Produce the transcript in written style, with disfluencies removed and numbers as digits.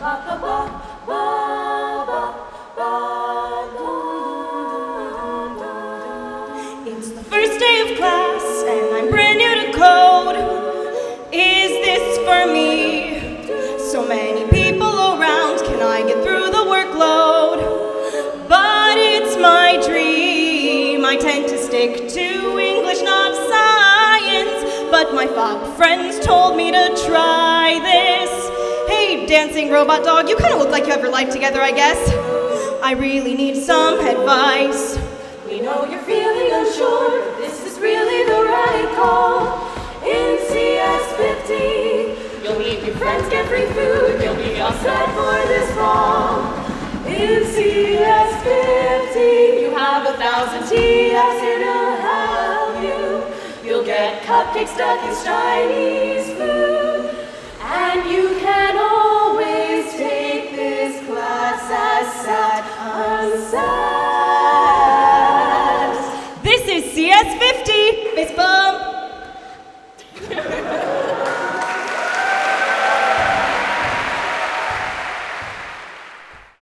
It's the first day of class and I'm brand new to code. Is this for me? So many people around, can I get through the workload? But it's my dream, I tend to stick to English, not science. But my fop friends told me to try this. Hey, dancing robot dog, you kind of look like you have your life together, I guess. I really need some advice. We know you're feeling unsure, but this is really the right call. In CS50, you'll meet your friends, get free food, you'll be all set for this fall. In CS50, you have 1,000 TFs here to help you. You'll get cupcakes, duck, and Chinese food, and you can